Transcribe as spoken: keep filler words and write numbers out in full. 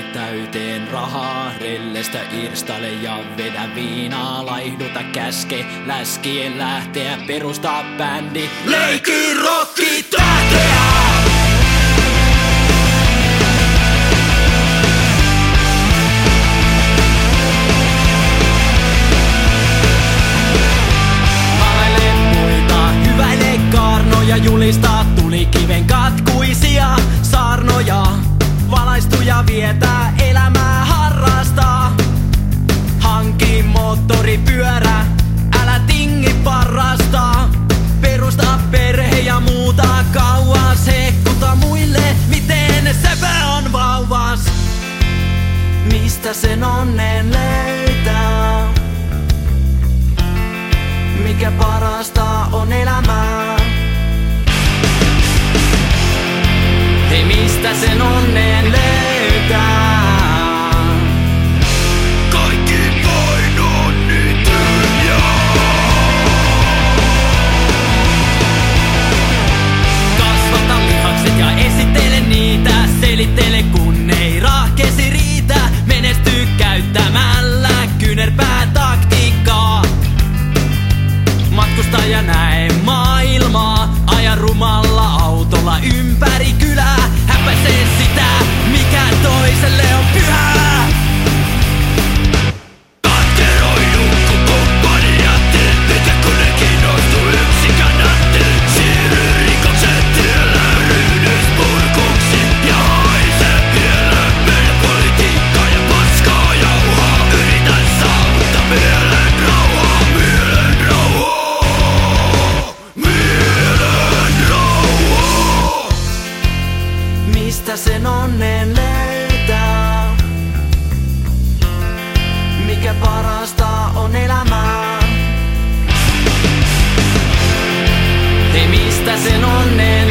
täyteen rahaa, rellestä irstale ja vedä viinaa, laihduta käske, läskien lähteä, perustaa bändi, leikki rokki tähteä! Ja julistaa tulikiven katkuisia saarnoja. Valaistuja vietää elämää harrastaa. Hanki moottoripyörä, älä tingi parrastaa. Perusta perhe ja muuta kauas. Hekkuta muille, miten sepä on vauvas. Mistä sen onnen löytää? Mikä parasta on elämää? Hei, mistä sen onnen löytää? Kaikki vain on niin tyhjää. Kasvata lihakset ja esittele niitä. Selittele kun ei rahkeesi riitä. Menesty käyttämällä kyynärpää taktiikkaa. Matkustaja näe maailmaa. Aja rumalla autolla ympäri kylää. Häpäisee sitä, mikä toiselle on pyhää. Katkeroidun kun kumppani jättiin. Mitä kun ne kiinnostuu yksikään nättiin. Siirry rikoksen tiellä ryhdyspurkuksi. Ja haise vielä meidän politiikkaa ja paskaa jauhaa. Yritän saavuttaa mielen rauhaa, mielen rauhaa, mielen rauhaa. Mistä sen onnen löytää? Mikä parasta on elämää? Hei, mistä sen onnen